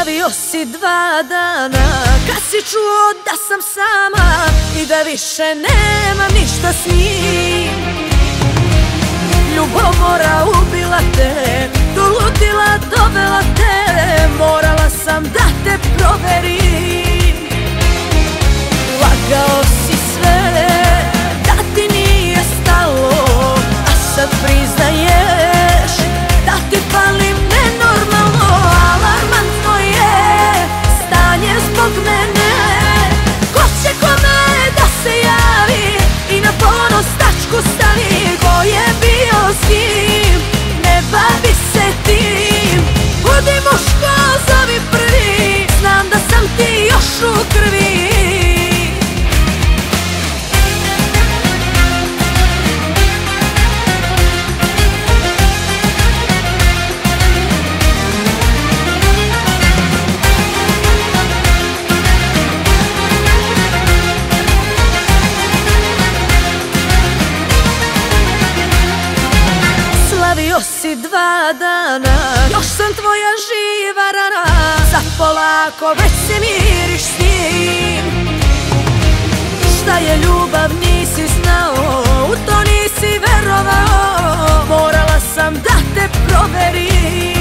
Slavio si 2 dana kad si čuo da sam sama i da više nemam ništa s njim. Ljubomora ubila te, doludila dovela te, morala sam da te proverim. Lagao si sve, da ti nije stalo, a sad priznaješ da ti palim nenormalno. Alarmantno je stanje zbog mene, ko će kome da se javi i na ponos tačku stavi. Ko je bio s njim, ne bavi se tim, budi muško, zovi prvi, znam da sam ti još u krvi. Slavio si 2 dana, još sam tvoja živa rana, sad polako već se miriš s njim. Šta je ljubav nisi znao, u to nisi verovao, morala sam da te proverim.